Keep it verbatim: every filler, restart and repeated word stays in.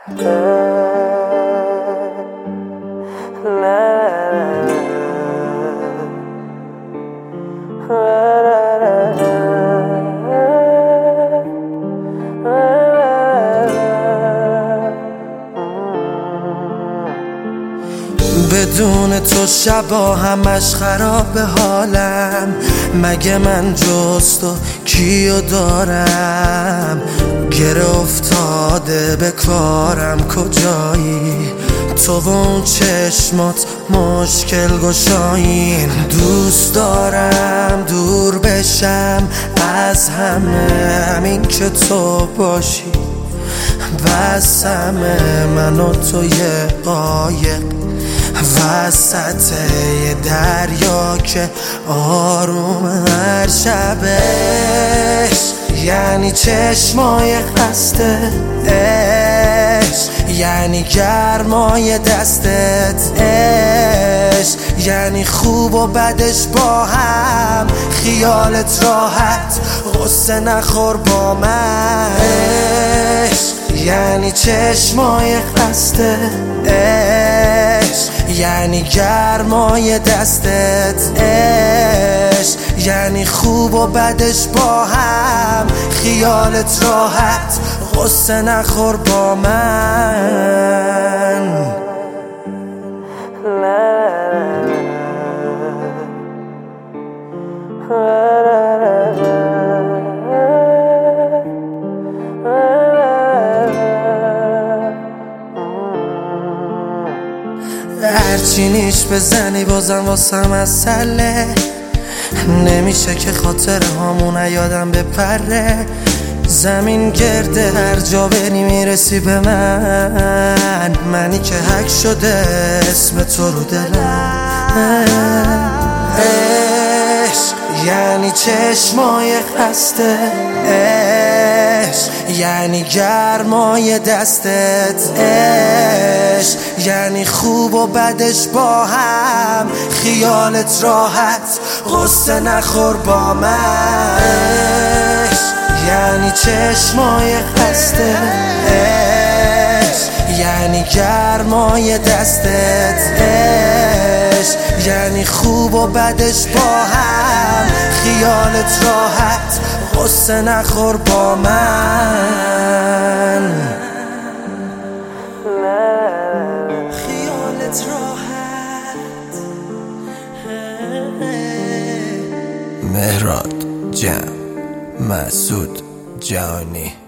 بدون تو شبا همش خراب حالم، مگه من جز تو کیو دارم؟ گره افتاده به کارم کجایی؟ تو و اون چشمات مشکل گشایین. دوست دارم دور بشم از همه، همین که تو باشی بس همه. من و تو یه قایق وسط یه دریا که آروم هر شبش، یعنی چشمای خسته عشق، یعنی گرمای دستت عشق، یعنی خوب و بدش با هم، خیالت راحت غصه نخور با من عشق، یعنی چشمای خسته عشق، یعنی گرمای دستت عشق، یعنی خوب و بدش با هم، خیالت راحت غصه نخور با من. هرچی نیش بزنی بازم واسم مسئله، نمیشه که خاطر هامون یادم بپره. زمین گرده هر جا بری میرسی به من، منی که حک شده اسم تو رو دلم. عشق یعنی چشمای خسته عشق، یعنی گرمای دستت عشق، یعنی خوب و بدش با هم، خیالت راحت غصه نخور با من عشق، یعنی چشمای خسته عشق، یعنی گرمای دستت عشق، یعنی خوب و بدش با هم، خیالت راحت غصه نخور با من. خیالت راحت. مهراد جمع مسعود جهانی.